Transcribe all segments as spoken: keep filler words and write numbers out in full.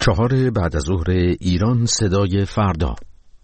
چهار بعد از ظهر ایران، صدای فردا.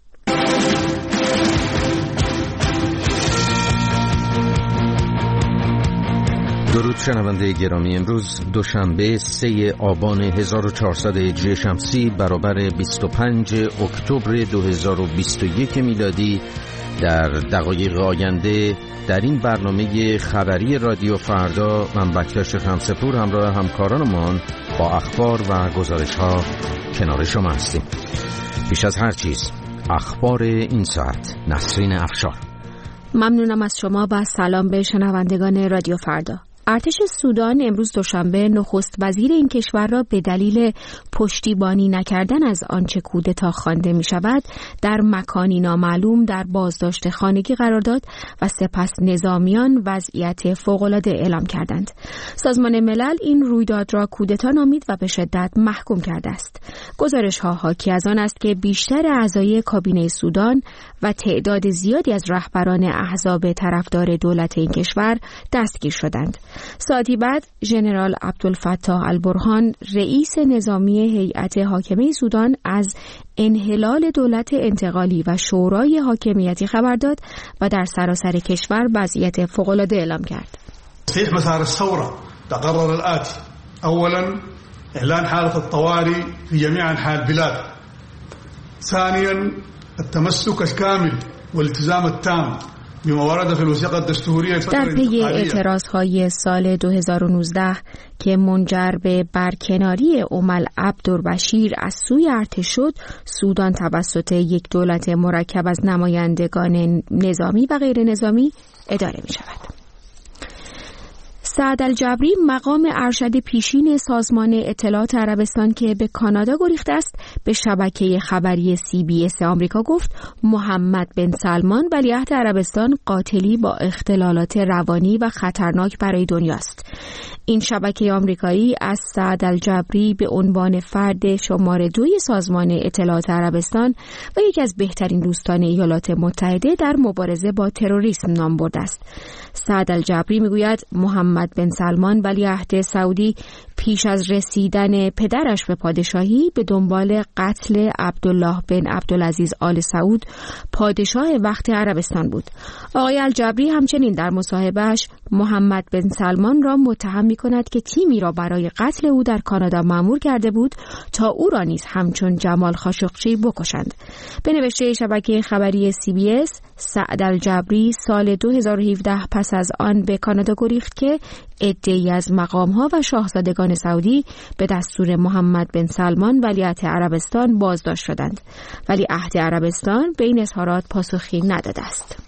درود شنونده گرامی، امروز دوشنبه سه آبان هزار و چهارصد هجری شمسی برابر بیست و پنج اکتبر دو هزار و بیست و یک میلادی، در دقایق آینده در این برنامه خبری رادیو فردا من بکتاش خمسپور همراه همکارانمان با اخبار و گزارش ها کنار شما هستیم. پیش از هر چیز اخبار این ساعت. نسرین افشار. ممنونم از شما و سلام به شنوندگان رادیو فردا. ارتش سودان امروز دوشنبه نخست وزیر این کشور را به دلیل پشتیبانی نکردن از آنچه کودتا خوانده می شود در مکانی نامعلوم در بازداشت خانگی قرار داد و سپس نظامیان وضعیت فوق‌العاده اعلام کردند. سازمان ملل این رویداد را کودتا نامید و به شدت محکوم کرده است. گزارش ها حاکی از آن است که بیشتر اعضای کابینه سودان و تعداد زیادی از رهبران احزاب طرفدار دولت این کشور دستگیر شدند. ساعتی بعد ژنرال عبدالفتاح البرهان رئیس نظامی هیئت حاکمه سودان از انحلال دولت انتقالی و شورای حاکمیتی خبر داد و در سراسر کشور وضعیت فوق‌العاده اعلام کرد. تصحيح مسار الثورة تقرر الآتي: أولا إعلان حالة الطوارئ في جميع أنحاء البلاد. ثانيا التمسك الكامل والالتزام التام در پی اعتراضهای سال دو هزار و نوزده که منجر به برکناری ام عبدالبشیر از سوی ارتش شد، سودان توسط یک دولت مرکب از نمایندگان نظامی و غیر نظامی اداره می شود. سعد الجبری مقام ارشد پیشین سازمان اطلاعات عربستان که به کانادا گریخته است به شبکه خبری سی بی اس آمریکا گفت محمد بن سلمان ولیعهد عربستان قاتلی با اختلالات روانی و خطرناک برای دنیاست. این شبکه آمریکایی از سعد الجبری به عنوان فرد شماره دوی سازمان اطلاعات عربستان و یکی از بهترین دوستان ایالات متحده در مبارزه با تروریسم نام برده است. سعد الجبری میگوید محمد بن سلمان ولیعهد سعودی پیش از رسیدن پدرش به پادشاهی به دنبال قتل عبدالله بن عبدالعزیز آل سعود پادشاه وقت عربستان بود. آقای الجبری همچنین در مصاحبهش محمد بن سلمان را متهم می کند که تیمی را برای قتل او در کانادا مأمور کرده بود تا او را نیز همچون جمال خاشقچی بکشند. به نوشته شبکه خبری سی بی اس، سعد الجبری سال دو هزار و هفده پس از آن به کانادا گریخت که عده‌ای از مقام‌ها و شاهزادگان سعودی به دستور محمد بن سلمان ولیعهد عربستان بازداشت شدند، ولی عهد عربستان به این اظهارات پاسخی نداده است.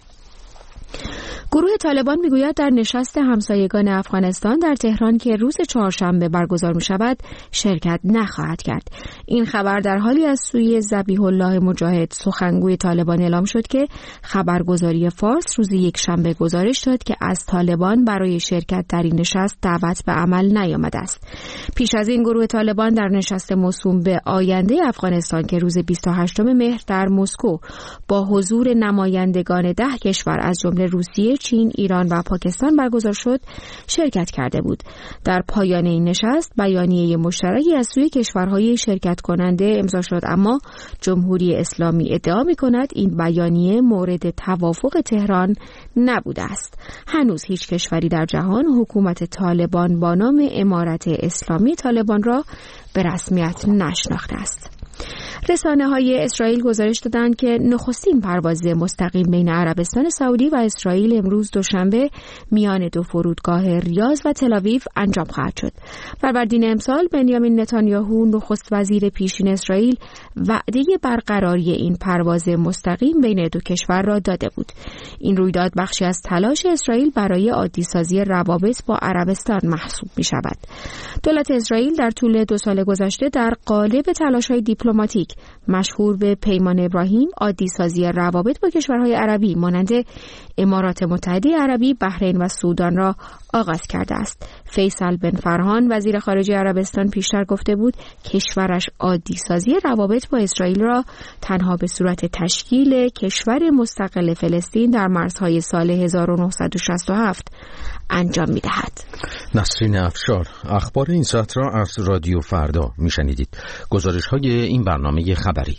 گروه طالبان میگوید در نشست همسایگان افغانستان در تهران که روز چهارشنبه برگزار می شود شرکت نخواهد کرد. این خبر در حالی از سوی ذبیح الله مجاهد سخنگوی طالبان اعلام شد که خبرگزاری فارس روز یک شنبه گزارش داد که از طالبان برای شرکت در این نشست دعوت به عمل نیامده است. پیش از این گروه طالبان در نشست موسوم به آینده افغانستان که روز بیست و هشتم مهر در مسکو با حضور نمایندگان ده کشور از جمله روسیه، چین، ایران و پاکستان برگزار شد شرکت کرده بود. در پایان این نشست بیانیه مشترکی از سوی کشورهای شرکت کننده امضا شد، اما جمهوری اسلامی ادعا می‌کند این بیانیه مورد توافق تهران نبوده است. هنوز هیچ کشوری در جهان حکومت طالبان با نام امارت اسلامی طالبان را به رسمیت نشناخته است. رسانه های اسرائیل گزارش دادند که نخستین پرواز مستقیم بین عربستان سعودی و اسرائیل امروز دوشنبه میان دو فرودگاه ریاض و تل‌آویو انجام خواهد شد. فروردین امسال بنیامین نتانیاهو نخست وزیر پیشین اسرائیل وعده برقراری این پرواز مستقیم بین دو کشور را داده بود. این رویداد بخشی از تلاش اسرائیل برای عادی‌سازی روابط با عربستان محسوب می شود. دولت اسرائیل در طول دو سال گذشته در قالب تلاش‌های دیپلماتیک مشهور به پیمان ابراهیم عادی‌سازی روابط با کشورهای عربی مانند امارات متحده عربی، بحرین و سودان را آغاز کرده است. فیصل بن فرهان وزیر خارجه عربستان پیشتر گفته بود کشورش عادی سازی روابط با اسرائیل را تنها به صورت تشکیل کشور مستقل فلسطین در مرزهای سال هزار و نهصد و شصت و هفت انجام می‌دهد. نسرین افشار، اخبار این ساعت را از رادیو فردا میشنیدید. گزارش‌های این برنامه خبری.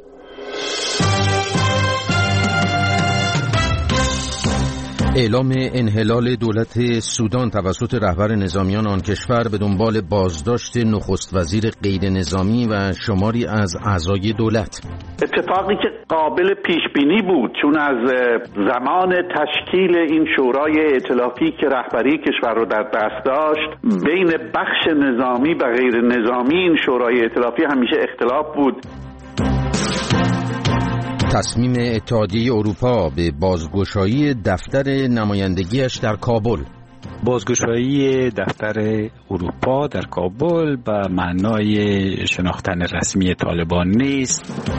اعلام انحلال دولت سودان توسط رهبر نظامیان آن کشور به دنبال بازداشت نخست وزیر غیر نظامی و شماری از اعضای دولت. اتفاقی که قابل پیش بینی بود، چون از زمان تشکیل این شورای ائتلافی که رهبری کشور رو در دست داشت، بین بخش نظامی و غیر نظامی این شورای ائتلافی همیشه اختلاف بود. تصمیم اتحادیه اروپا به بازگشایی دفتر نمایندگیش در کابل. بازگشایی دفتر اروپا در کابل به معنای شناختن رسمی طالبان نیست.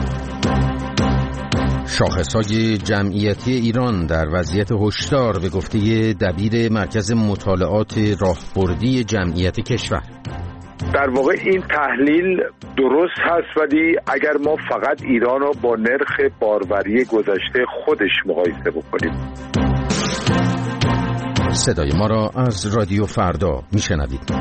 شاخصهای جمعیتی ایران در وضعیت هشدار به گفته دبیر مرکز مطالعات راهبردی جمعیت کشور. در واقع این تحلیل درست هست، ولی اگر ما فقط ایران رو با نرخ باروری گذشته خودش مقایسه بکنیم. صدای ما را از رادیو فردا میشنوید.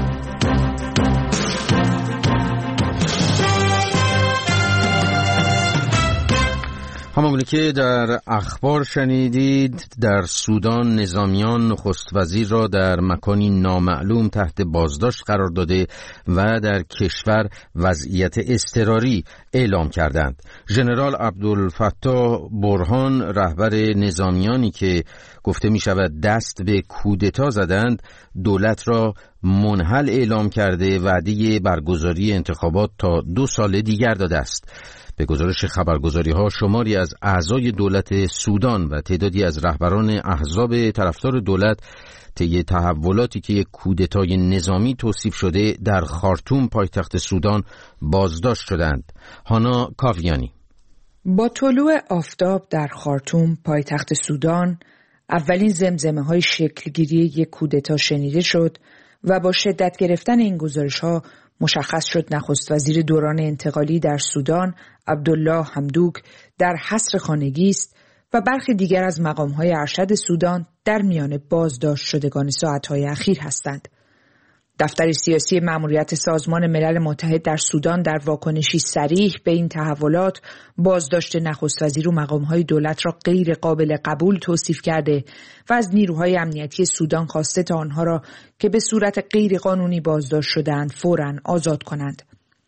همونی که در اخبار شنیدید، در سودان نظامیان نخست وزیر را در مکانی نامعلوم تحت بازداشت قرار داده و در کشور وضعیت اضطراری اعلام کردند. ژنرال عبدالفتاح برهان رهبر نظامیانی که گفته می شود دست به کودتا زدند، دولت را منحل اعلام کرده وعده برگزاری انتخابات تا دو سال دیگر داده است. به گزارش خبرگزاری‌ها شماری از اعضای دولت سودان و تعدادی از رهبران احزاب طرفدار دولت طی تحولاتی که یک کودتای نظامی توصیف شده در خارتوم پایتخت سودان بازداشت شدند. هانا کاویانی. با طلوع آفتاب در خارتوم پایتخت سودان اولین زمزمه‌های شکلگیری یک کودتا شنیده شد و با شدت گرفتن این گزارش‌ها مشخص شد نخست وزیر دوران انتقالی در سودان عبدالله حمدوک در حصر خانگی است و برخی دیگر از مقام‌های ارشد سودان در میان بازداشت شدگان ساعت‌های اخیر هستند. دفتر سیاسی مأموریت سازمان ملل متحد در سودان در واکنشی صریح به این تحولات بازداشت نخست وزیر و مقام‌های دولت را غیر قابل قبول توصیف کرده و از نیروهای امنیتی سودان خواسته تا آنها را که به صورت غیر قانونی بازداشت شده‌اند فوراً آزاد کنند.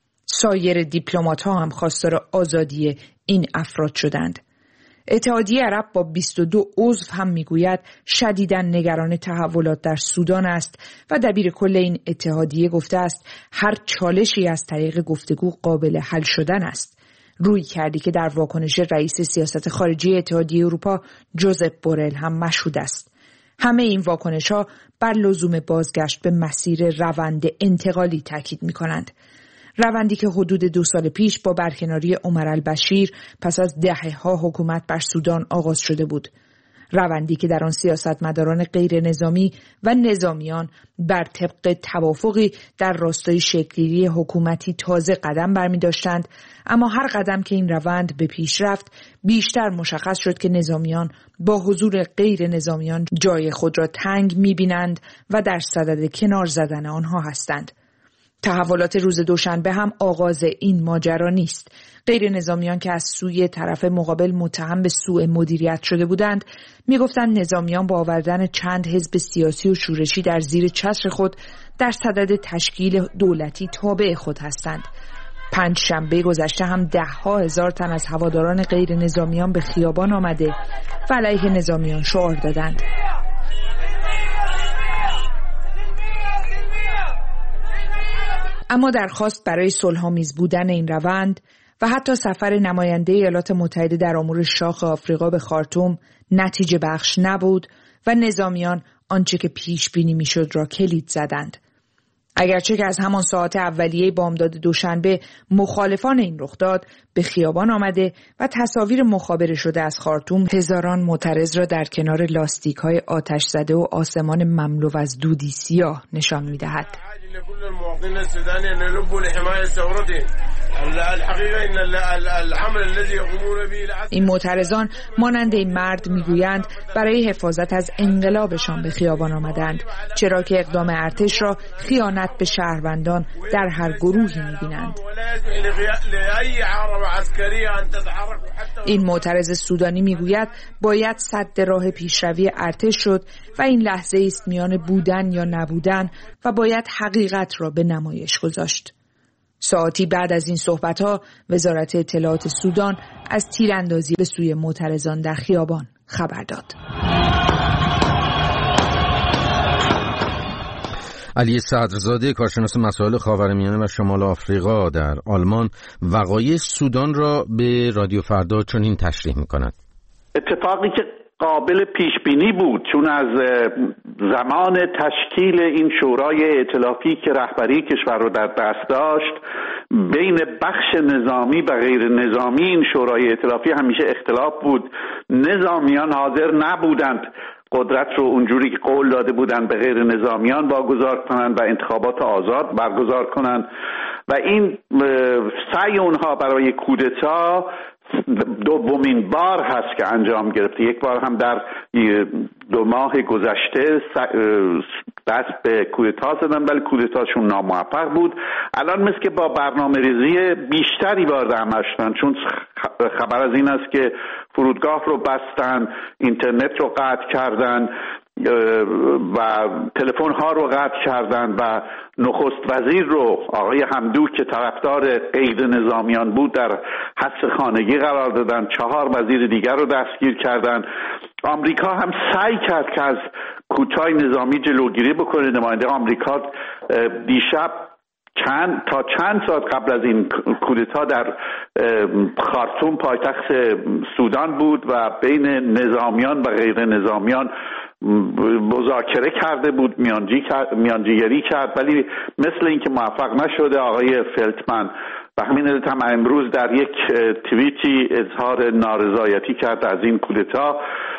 سایر دیپلمات‌ها هم خواستار آزادی این افراد شدند. اتحادیه عرب با بیست و دو عضو هم میگوید شدیداً نگران تحولات در سودان است و دبیر کل این اتحادیه گفته است هر چالشی از طریق گفتگو قابل حل شدن است. روی کردی که در واکنش رئیس سیاست خارجی اتحادیه اروپا جوزپ بورل هم مشهود است. همه این واکنش‌ها بر لزوم بازگشت به مسیر روند انتقالی تاکید می‌کنند. روندی که حدود دو سال پیش با برکناری عمر البشیر پس از دهه‌ها حکومت بر سودان آغاز شده بود. روندی که در آن سیاستمداران غیر نظامی و نظامیان بر طبق توافقی در راستای شکل‌گیری حکومتی تازه قدم برمی داشتند، اما هر قدم که این روند به پیش رفت بیشتر مشخص شد که نظامیان با حضور غیر نظامیان جای خود را تنگ می بینند و در صدد کنار زدن آنها هستند. تحولات روز دوشنبه هم آغاز این ماجرا نیست. غیر نظامیان که از سوی طرف مقابل متهم به سوء مدیریت شده بودند میگفتند نظامیان با آوردن چند حزب سیاسی و شورشی در زیر چتر خود در صدد تشکیل دولتی تابع خود هستند. پنج شنبه گذشته هم ده ها هزار تن از هواداران غیر نظامیان به خیابان آمده و علیه نظامیان شعار دادند. اما درخواست برای صلح‌آمیز بودن این روند و حتی سفر نماینده ایالات متحده در امور شاخ آفریقا به خارتوم نتیجه بخش نبود و نظامیان آنچه که پیش بینی میشد را کلید زدند. اگرچه که از همان ساعت اولیه بامداد دوشنبه مخالفان این رخداد به خیابان آمده و تصاویر مخابره شده از خارتوم هزاران معترض را در کنار لاستیک‌های آتش زده و آسمان مملو از دودی سیاه نشان می‌دهد. این معترضان مانند این مرد میگویند برای حفاظت از انقلابشان به خیابان آمدند، چرا که اقدام ارتش را خیانت به شهروندان در هر گروهی میبینند. این معترض سودانی میگوید باید سد راه پیشروی ارتش شد و این لحظه است میان بودن یا نبودن و باید حقیقت را به نمایش گذاشت. ساعتی بعد از این صحبت‌ها وزارت اطلاعات سودان از تیراندازی به سوی معترضان در خیابان خبر داد. علی صدرزاده کارشناس مسائل خاورمیانه و شمال آفریقا در آلمان وقایع سودان را به رادیو فردا چنین تشریح می‌کند. اتفاقی که قابل پیش بینی بود، چون از زمان تشکیل این شورای ائتلافی که رهبری کشور رو در دست داشت، بین بخش نظامی و غیر نظامی این شورای ائتلافی همیشه اختلاف بود. نظامیان حاضر نبودند قدرت رو اونجوری که قول داده بودند به غیر نظامیان واگذار کنند و انتخابات آزاد برگزار کنند و این سعی اونها برای کودتا دومین بار هست که انجام گرفته. یک بار هم در دو ماه گذشته دست به کودتا زدن ولی کودتاشون ناموفق بود. الان مثل که با برنامه ریزی بیشتری وارد عمل شدن، چون خبر از این است که فرودگاه رو بستن، اینترنت رو قطع کردن و تلفن ها رو قطع کردن و نخست وزیر رو آقای حمدوک که طرفدار غیر نظامیان بود در حبس خانگی قرار دادن. چهار وزیر دیگر رو دستگیر کردن. آمریکا هم سعی کرد که از کودتای نظامی جلوگیری بکنه. نماینده آمریکا دیشب چند تا چند ساعت قبل از این کودتا در خارتوم پایتخت سودان بود و بین نظامیان و غیر نظامیان مذاکره کرده بود، میانجی میانجیگری کرد ولی مثل اینکه موفق نشده. آقای فلتمن و همین علت هم امروز در یک توییتی اظهار نارضایتی کرد از این کودتا.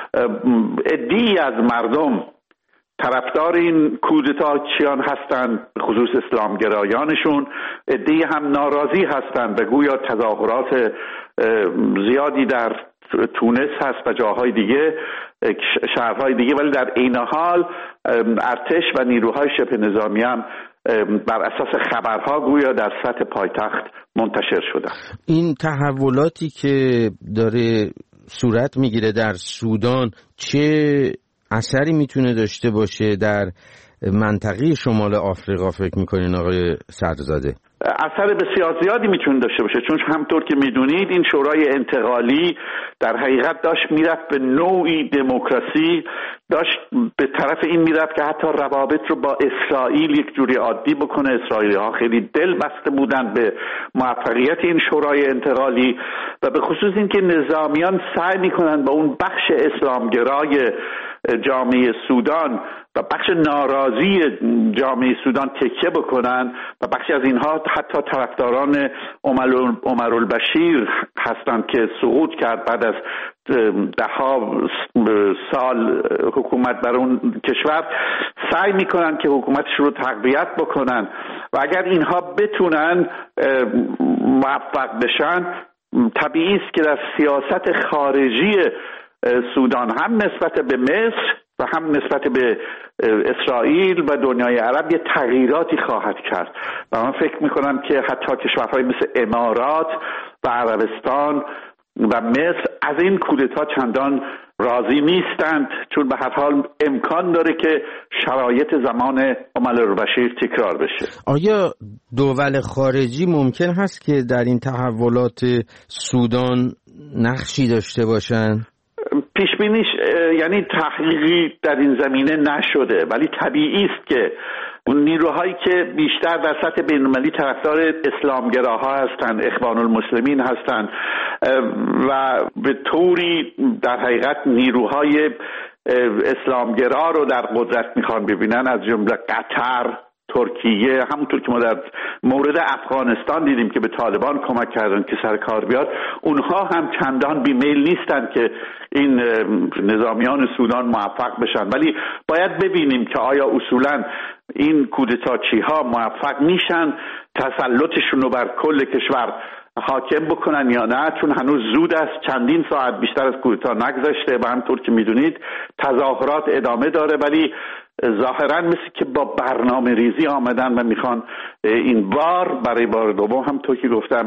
عده‌ای از مردم طرفدار این کودتا چیان هستند، خصوص اسلامگرایانشون، عده‌ای هم ناراضی هستند و گویا تظاهرات زیادی در تونس هست و جاهای دیگه، شهرهای دیگه، ولی در این حال ارتش و نیروهای شبه نظامی هم بر اساس خبرها گویا در سطح پایتخت منتشر شده. این تحولاتی که داره صورت میگیره در سودان چه اثری میتونه داشته باشه در منطقه شمال آفریقا فکر میکنین آقای صدرزاده؟ اثر بسیار زیادی میتونه داشته باشه، چون همطور که میدونید این شورای انتقالی در حقیقت داشت میرفت به نوعی دموکراسی، داشت به طرف این میرفت که حتی روابط رو با اسرائیل یک جوری عادی بکنه. اسرائیلی ها خیلی دل بسته بودن به موفقیت این شورای انتقالی و به خصوص اینکه نظامیان سعی میکنن با اون بخش اسلامگرای جامعه سودان و بخش ناراضی جامعه سودان تکیه بکنن و بخشی از اینها حتی طرفداران عمر البشیر هستند که سقوط کرد بعد از ده ها سال حکومت بر اون کشور. سعی میکنن که حکومتش رو تقویت بکنن و اگر اینها بتونن موفق بشن، طبیعی است که در سیاست خارجی سودان هم نسبت به مصر و هم نسبت به اسرائیل و دنیای عرب یه تغییراتی خواهد کرد و من فکر میکنم که حتی کشورهای مثل امارات و عربستان و مصر از این کودتا چندان راضی نیستند، چون به هر حال امکان داره که شرایط زمان عمر البشیر تکرار بشه. آیا دول خارجی ممکن هست که در این تحولات سودان نقشی داشته باشند؟ پیش بینیش یعنی تحقیقی در این زمینه نشده، ولی طبیعی است که اون نیروهایی که بیشتر در سطح بین‌المللی طرفدار اسلامگراها هستند، اخوان المسلمین هستند و به طوری در حقیقت نیروهای اسلامگرا رو در قدرت میخوان ببینن، از جمله قطر، ترکیه، همونطور که ما در مورد افغانستان دیدیم که به طالبان کمک کردن که سر کار بیاد، اونها هم چندان بیمیل نیستن که این نظامیان سودان موفق بشن. ولی باید ببینیم که آیا اصولا این کودتاچی ها موفق میشن تسلطشون رو بر کل کشور حاکم بکنن یا نه، چون هنوز زود است، چندین ساعت بیشتر از کودتا نگذشته و همطور که میدونید تظاهرات ادامه داره، ولی ظاهرا مثل که با برنامه ریزی آمدن و میخوان این بار برای بار دوم همطور که گفتم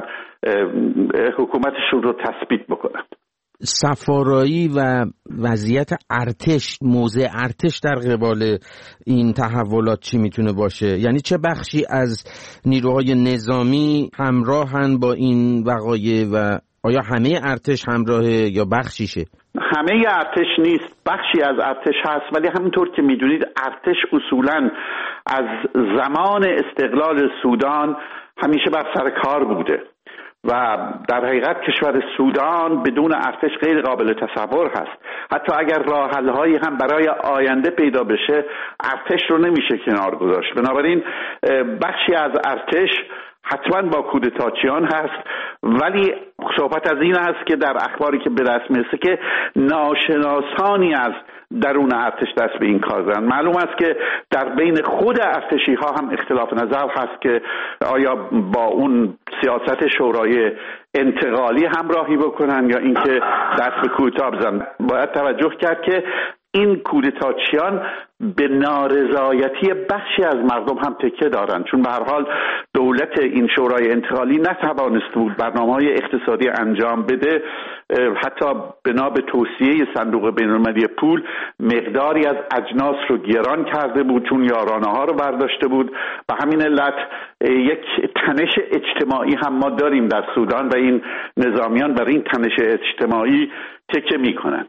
حکومتشون رو تثبیت بکنن. سفارایی و وضعیت ارتش، موضع ارتش در قبال این تحولات چی میتونه باشه؟ یعنی چه بخشی از نیروهای نظامی همراهن با این وقایع و آیا همه ارتش همراهه یا بخشیشه؟ همه ارتش نیست، بخشی از ارتش هست، ولی همونطور که میدونید ارتش اصولاً از زمان استقلال سودان همیشه بر سر کار بوده و در حقیقت کشور سودان بدون ارتش غیر قابل تصور هست. حتی اگر راه حل‌هایی هم برای آینده پیدا بشه ارتش رو نمیشه کنار گذاشت. بنابراین بخشی از ارتش حتما با کودتاچیان هست، ولی صحبت از این هست که در اخباری که به دست میرسه که ناشناسانی از درون ارتش دست به این کار زدن. معلوم است که در بین خود ارتشی ها هم اختلاف نظر هست که آیا با اون سیاست شورای انتقالی همراهی بکنن یا اینکه دست به کودتا بزنن. باید توجه کرد که این کودتاچیان به نارضایتی بخشی از مردم هم تکیه دارن، چون به هر حال دولت این شورای انتقالی نتوانست بود برنامه‌های اقتصادی انجام بده، حتی بنا به توصیه صندوق بین‌المللی پول مقداری از اجناس رو گران کرده بود چون یارانه ها رو برداشته بود. و همین علت یک تنش اجتماعی هم ما داریم در سودان و این نظامیان بر این تنش اجتماعی تکیه می‌کنند.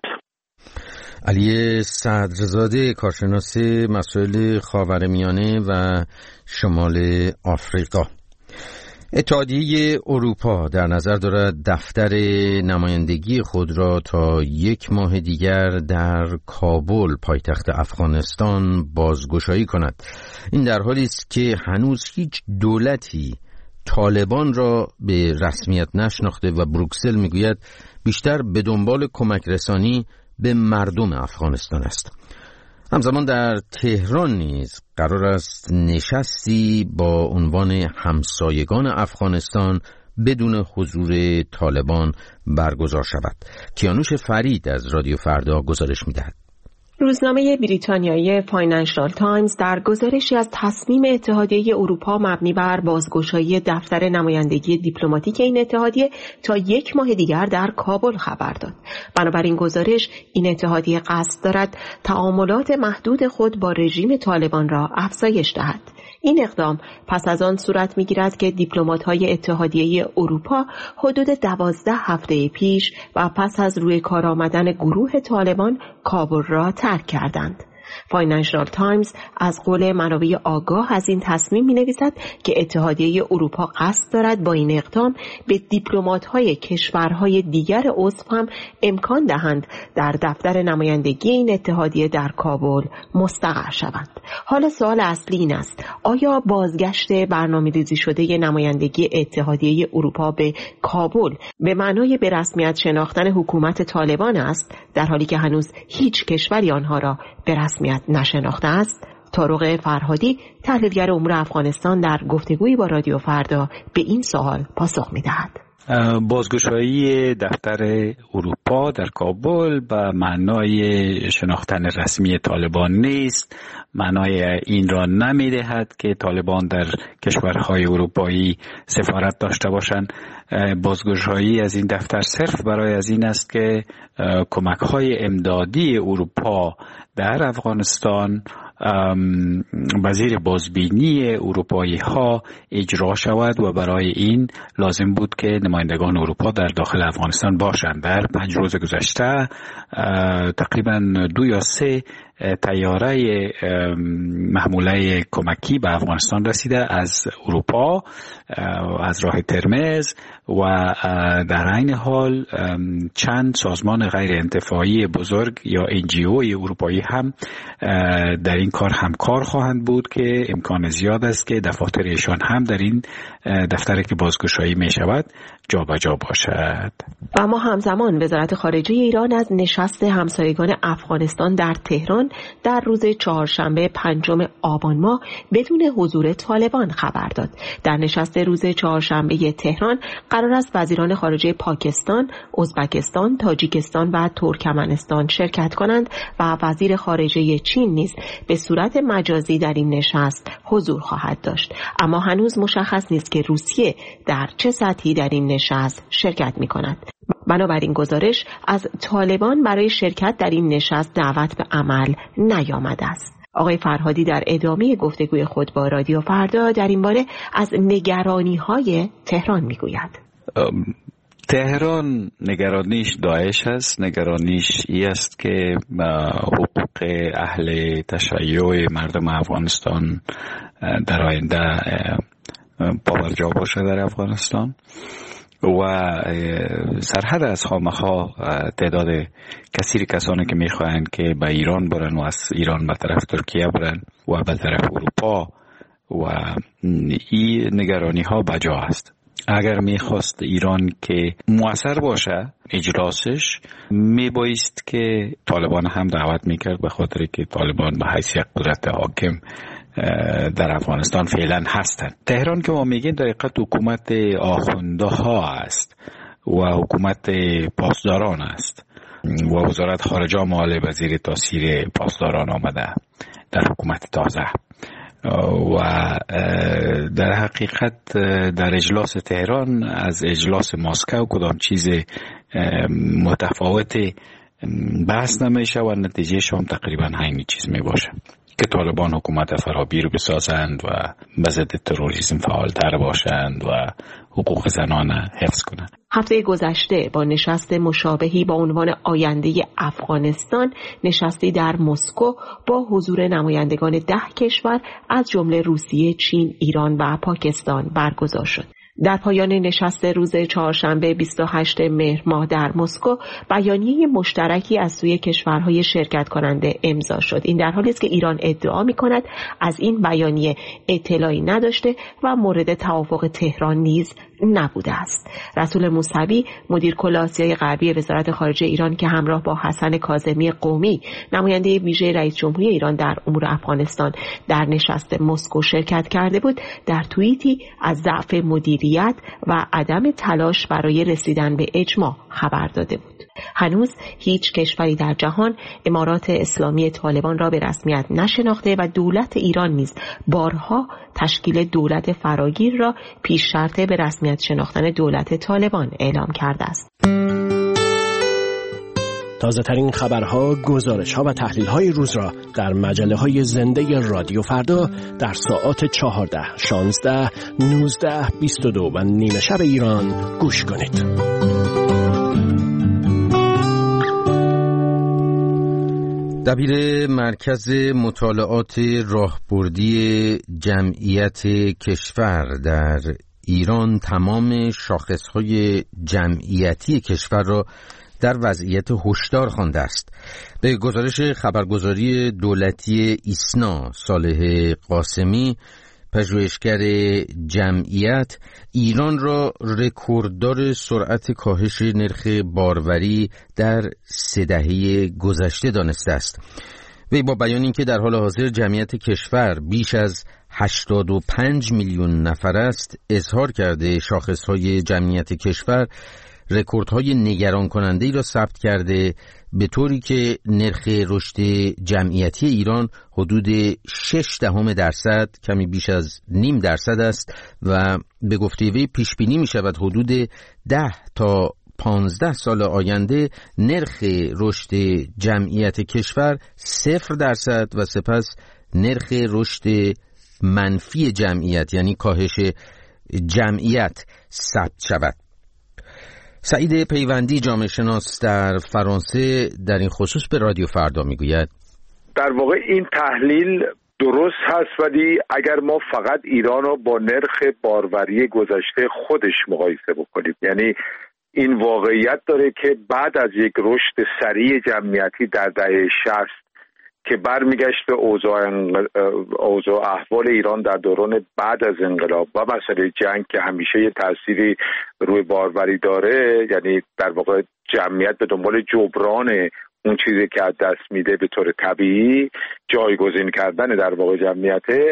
علی صدرزاده، کارشناس مسائل خاورمیانه و شمال آفریقا. اتحادیه اروپا در نظر دارد دفتر نمایندگی خود را تا یک ماه دیگر در کابل پایتخت افغانستان بازگشایی کند. این در حالی است که هنوز هیچ دولتی طالبان را به رسمیت نشناخته و بروکسل میگوید بیشتر به دنبال کمک رسانی به مردم افغانستان است. همزمان در تهران نیز قرار است نشستی با عنوان همسایگان افغانستان بدون حضور طالبان برگزار شود. کیانوش فرید از رادیو فردا گزارش می‌دهد. روزنامه بریتانیایی فاینانشال تایمز در گزارشی از تصمیم اتحادیه اروپا مبنی بر بازگشایی دفتر نمایندگی دیپلماتیک این اتحادیه تا یک ماه دیگر در کابل خبر داد. بنابراین گزارش این اتحادیه قصد دارد تعاملات محدود خود با رژیم طالبان را افزایش دهد. این اقدام پس از آن صورت می‌گیرد که دیپلمات‌های اتحادیه اروپا حدود دوازده هفته پیش و پس از روی کار آمدن گروه طالبان کابل را ترک کردند. فاینانشال تایمز از قول منابع آگاه از این تصمیم می‌نویسد که اتحادیه اروپا قصد دارد با این اقدام به دیپلمات‌های کشورهای دیگر عضو هم امکان دهند در دفتر نمایندگی این اتحادیه در کابل مستقر شوند. حالا سوال اصلی این است: آیا بازگشت برنامه‌ریزی شده نمایندگی اتحادیه اروپا به کابل به معنای به رسمیت شناختن حکومت طالبان است، در حالی که هنوز هیچ کشوری آنها را به رسمیت نشناخته است؟ طارق فرهادی، تحلیلگر امور افغانستان، در گفتگویی با رادیو فردا به این سوال پاسخ می‌دهد. بازگشایی دفتر اروپا در کابل به معنای شناختن رسمی طالبان نیست. معنای این را نمی‌دهد که طالبان در کشورهای اروپایی سفارت داشته باشند. بازگشایی از این دفتر صرف برای از این است که کمک‌های امدادی اروپا در افغانستان وزیر بازبینی اروپایی ها اجرا شود و برای این لازم بود که نمایندگان اروپا در داخل افغانستان باشند. در پنج روز گذشته تقریبا دو یا سه تیاره محموله کمکی به افغانستان رسیده از اروپا از راه ترمز و در عین حال چند سازمان غیر انتفاعی بزرگ یا ان جی او اروپایی هم در این کار همکار خواهند بود که امکان زیاد است که دفاتر ایشان هم در این دفتری که بازگشایی می شود جابجا باشد. و اما همزمان وزارت خارجه ایران از نشست همسایگان افغانستان در تهران در روز چهارشنبه پنجم آبان ماه بدون حضور طالبان خبر داد. در نشست روز چهارشنبه تهران قرار است وزیران خارجه پاکستان، ازبکستان، تاجیکستان و ترکمنستان شرکت کنند و وزیر خارجه چین نیز به صورت مجازی در این نشست حضور خواهد داشت. اما هنوز مشخص نیست که روسیه در چه سطحی در این نشست شرکت می کند. بنابراین گزارش از طالبان برای شرکت در این نشست دعوت به عمل نیامده است. آقای فرهادی در ادامه گفتگوی خود با رادیو فردا در این باره از نگرانی‌های تهران می‌گوید. تهران نگرانیش داعش است، نگرانیش این است که حقوق اهل تشیع مردم افغانستان در آینده پابرجا باشه در افغانستان و سرحد از خامخا تعداد کثیر کسانی که میخواهند که به ایران برن و از ایران به طرف ترکیه برن و به طرف اروپا و این نگرانی ها بجا است. اگر میخواست ایران که مؤثر باشه اجلاسش میبایست که طالبان هم دعوت میکرد، به خاطر که طالبان به حیث قدرت حاکم در افغانستان فعلا هستند. تهران که ما میگیم در حقیقت حکومت آخونده ها است و حکومت پاسداران است و وزارت خارجه مال وزیر تاثیر پاسداران آمده در حکومت تازه و در حقیقت در اجلاس تهران از اجلاس مسکو کدام چیز متفاوت بحث نمیشه و نتیجهش هم تقریبا همین چیز میباشه که طالبان حکومت فرابی رو بسازند و به ضد تروریسم فعالتر باشند و حقوق زنان حفظ کنند. هفته گذشته با نشست مشابهی با عنوان آینده افغانستان، نشستی در مسکو با حضور نمایندگان ده کشور از جمله روسیه، چین، ایران و پاکستان برگزار شد. در پایان نشست روز چهارشنبه بیست و هشتم مهر ماه در مسکو بیانیه مشترکی از سوی کشورهای شرکت کننده امضا شد. این در حالی است که ایران ادعا می‌کند از این بیانیه اطلاعی نداشته و مورد توافق تهران نیز نبوده است. رسول موسوی مدیر کل آسیای غربی وزارت خارجه ایران که همراه با حسن کاظمی قومی نماینده ویژه رئیس جمهوری ایران در امور افغانستان در نشست مسکو شرکت کرده بود، در توییتی از ضعف مدیریت و عدم تلاش برای رسیدن به اجماع خبر داده بود. هنوز هیچ کشوری در جهان امارات اسلامی طالبان را به رسمیت نشناخته و دولت ایران نیز بارها تشکیل دولت فراگیر را پیش شرط به رسمیت شناختن دولت طالبان اعلام کرده است. تازه ترین خبرها، گزارش‌ها و تحلیل‌های روز را در مجله‌های زنده رادیو فردا در ساعات چهارده، شانزده، نوزده، بیست و دو و نیمه شب ایران گوش کنید. دبیر مرکز مطالعات راهبردی جمعیت کشور در ایران تمام شاخص‌های جمعیتی کشور را در وضعیت هشدار خوانده است. به گزارش خبرگزاری دولتی ایسنا، صالح قاسمی، پژوهشگر جمعیت، ایران را رکورددار سرعت کاهش نرخ باروری در سه دهه گذشته دانسته است. وی با بیان اینکه در حال حاضر جمعیت کشور بیش از هشتاد و پنج میلیون نفر است، اظهار کرده شاخصهای جمعیت کشور رکوردهای نگران کننده ای را ثبت کرده، به طوری که نرخ رشد جمعیتی ایران حدود شش دهم درصد، کمی بیش از نیم درصد است و به گفته وی پیش بینی می شود حدود ده تا پانزده سال آینده نرخ رشد جمعیت کشور صفر درصد و سپس نرخ رشد منفی جمعیت یعنی کاهش جمعیت ثبت شود. سعید پیوندی، جامعه شناس در فرانسه، در این خصوص به رادیو فردا میگوید: در واقع این تحلیل درست هست، ولی اگر ما فقط ایران رو با نرخ باروری گذشته خودش مقایسه بکنیم، یعنی این واقعیت داره که بعد از یک رشد سریع جمعیتی در دهه شصت که برمیگشت به اوضاع اوضاع احوال ایران در دوران بعد از انقلاب و مسئله جنگ که همیشه یه تأثیری روی باروری داره، یعنی در واقع جمعیت به دنبال جبران اون چیزی که از دست میده به طور طبیعی، جایگزین کردن در واقع جمعیته،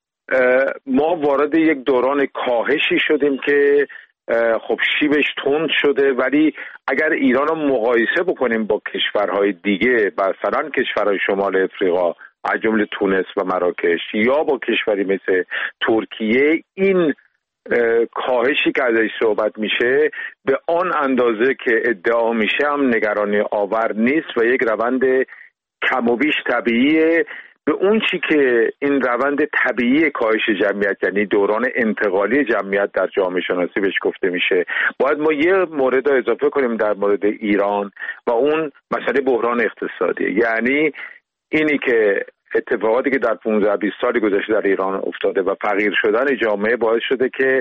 ما وارد یک دوران کاهشی شدیم که خب شیبش تند شده. ولی اگر ایران رو مقایسه بکنیم با کشورهای دیگه، مثلا کشورهای شمال افریقا از جمله تونس و مراکش، یا با کشوری مثل ترکیه، این کاهشی که ازش صحبت میشه به آن اندازه که ادعا میشه هم نگرانی آور نیست و یک روند کم و بیش طبیعیه. به اون چی که این روند طبیعی کاهش جمعیت، یعنی دوران انتقالی جمعیت در جامعه شناسی بهش گفته میشه، باید ما یه مورد رو اضافه کنیم در مورد ایران و اون مسئله بحران اقتصادی. یعنی اینی که اتفاقاتی که در پانزده بیست سال گذشته در ایران افتاده و فقیر شدن جامعه باعث شده که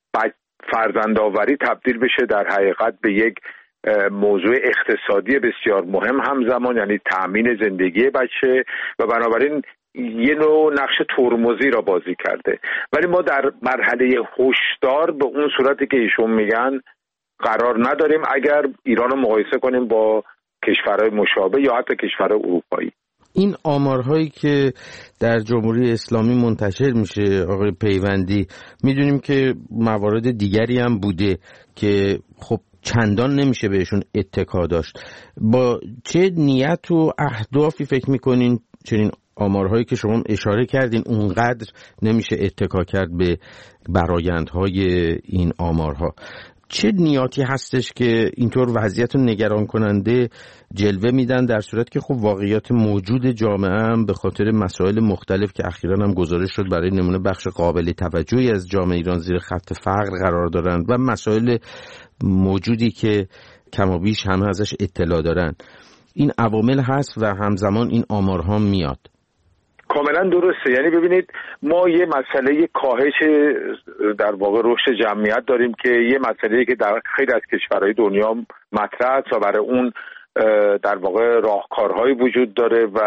فرزندآوری تبدیل بشه در حقیقت به یک موضوع اقتصادی بسیار مهم همزمان، یعنی تأمین زندگی بچه، و بنابراین یه نوع نقش ترمزی را بازی کرده. ولی ما در مرحله هشدار به اون صورتی که ایشون میگن قرار نداریم اگر ایران رو مقایسه کنیم با کشورهای مشابه یا حتی کشورهای اروپایی. این آمارهایی که در جمهوری اسلامی منتشر میشه آقای پیوندی، میدونیم که موارد دیگری هم بوده که خب چندان نمیشه بهشون اتکا داشت. با چه نیت و اهدافی فکر میکنین چنین آمارهایی که شما اشاره کردین اونقدر نمیشه اتکا کرد به برآیندهای این آمارها؟ چه نیاتی هستش که اینطور وضعیت رو نگران کننده جلوه میدن، در صورت که خب واقعیات موجود جامعه هم به خاطر مسائل مختلف که اخیراً هم گزارش شد برای نمونه بخش قابل توجهی از جامعه ایران زیر خط فقر قرار دارند و مسائل موجودی که کم و بیش همه ازش اطلاع دارن، این عوامل هست و همزمان این آمارها میاد؟ کاملا درسته. یعنی ببینید ما یه مسئله کاهش در واقع رشد جمعیت داریم که یه مسئله که در خیلی از کشورهای دنیا مطرح است و برای اون در واقع راهکارهایی وجود داره و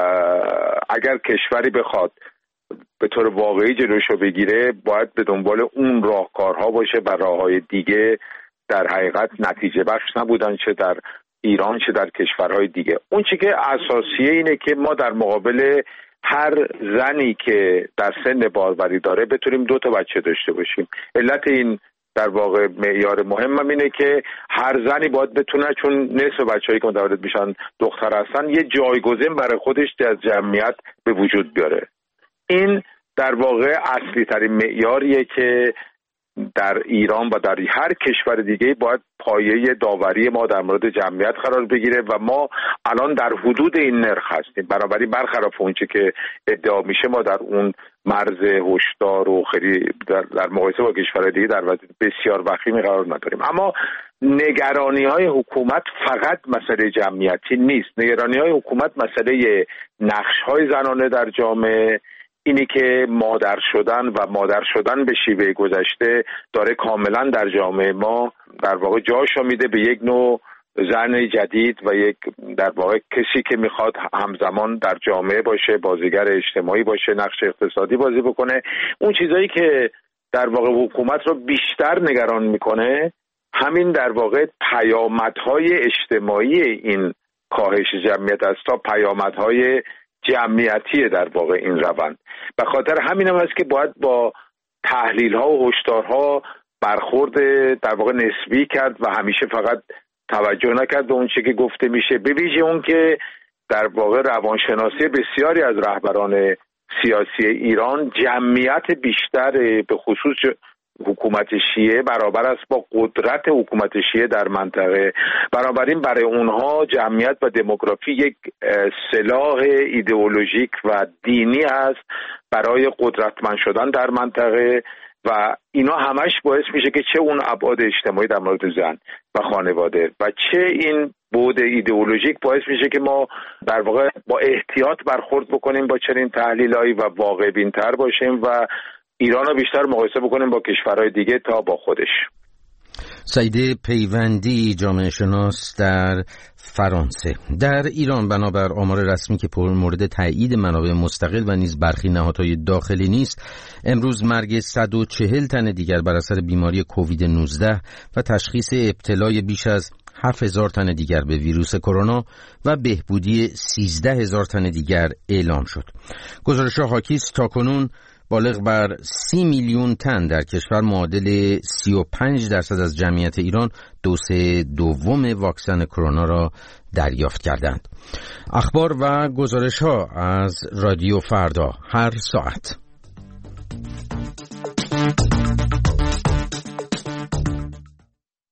اگر کشوری بخواد به طور واقعی جلوشو بگیره باید به دنبال اون راهکارها باشه و راههای دیگه در حقیقت نتیجه بخش نبودن، چه در ایران چه در کشورهای دیگه. اون چیزی که اساسیه اینه که ما در مقابل هر زنی که در سن باروری داره بتونیم دو تا بچه داشته باشیم. علت این در واقع معیار مهم هم اینه که هر زنی باید بتونه، چون نصف بچه‌هایی که متولد میشن دختر هستن، یه جایگزین برای خودش از جمعیت به وجود بیاره. این در واقع اصلی ترین معیاریه که در ایران و در هر کشور دیگه باید پایه داوری ما در مورد جمعیت قرار بگیره و ما الان در حدود این نرخ هستیم. بنابراین برخلاف اونچه که ادعا میشه ما در اون مرز هشدار و خیلی در, در مقایسه با کشورهای دیگه در وضعیت بسیار وخیمی قرار نداریم. اما نگرانی های حکومت فقط مسئله جمعیتی نیست. نگرانی های حکومت مسئله نقش های زنانه در جامعه، اینی که مادر شدن و مادر شدن به شیوه گذشته داره کاملا در جامعه ما در واقع جاشو میده به یک نوع زن جدید و یک در واقع کسی که میخواد همزمان در جامعه باشه، بازیگر اجتماعی باشه، نقش اقتصادی بازی بکنه. اون چیزایی که در واقع حکومت رو بیشتر نگران میکنه همین در واقع پیامدهای اجتماعی این کاهش جمعیت است تا پیامدهای جمعیتی در واقع این روند. به خاطر همین هم هست که باید با تحلیل ها و هشدارها برخورد در واقع نسبی کرد و همیشه فقط توجه نکرد به اون چیزی که گفته میشه، به ویژه اون که در واقع روانشناسی بسیاری از رهبران سیاسی ایران جمعیت بیشتر به خصوص حکومت شیعه برابر است با قدرت حکومت شیعه در منطقه. بنابراین برای اونها جمعیت و دموگرافی یک سلاح ایدئولوژیک و دینی است برای قدرتمند شدن در منطقه و اینا همش باعث میشه که چه اون ابعاد اجتماعی در مورد زن و خانواده و چه این بعد ایدئولوژیک باعث میشه که ما در واقع با احتیاط برخورد بکنیم با چنین تحلیلایی و واقع بین‌تر باشیم و ایران رو بیشتر مقایسه بکنیم با کشورهای دیگه تا با خودش. سعید پیوندی، جامعه شناس در فرانسه. در ایران بنابر آمار رسمی که پر مورد تایید منابع مستقل و نیز برخی نهادهای داخلی نیست، امروز مرگ صد و چهل تن دیگر بر اثر بیماری کووید نوزده و تشخیص ابتلای بیش از هفت هزار تن دیگر به ویروس کرونا و بهبودی سیزده هزار تن دیگر اعلام شد. گزارش‌ها حاکی است تاکنون بالغ بر سی میلیون تن در کشور معادل سی و پنج درصد از جمعیت ایران دوز دوم واکسن کرونا را دریافت کردند. اخبار و گزارش‌ها از رادیو فردا هر ساعت.